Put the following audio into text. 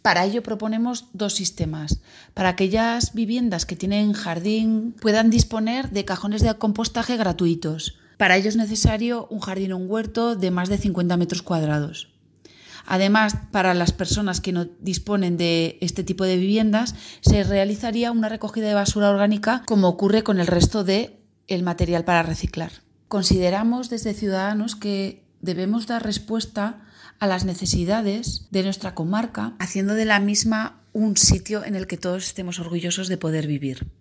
Para ello proponemos dos sistemas. Para aquellas viviendas que tienen jardín puedan disponer de cajones de compostaje gratuitos. Para ello es necesario un jardín o un huerto de más de 50 metros cuadrados. Además, para las personas que no disponen de este tipo de viviendas, se realizaría una recogida de basura orgánica como ocurre con el resto del material para reciclar. Consideramos desde Ciudadanos que debemos dar respuesta a las necesidades de nuestra comarca, haciendo de la misma un sitio en el que todos estemos orgullosos de poder vivir.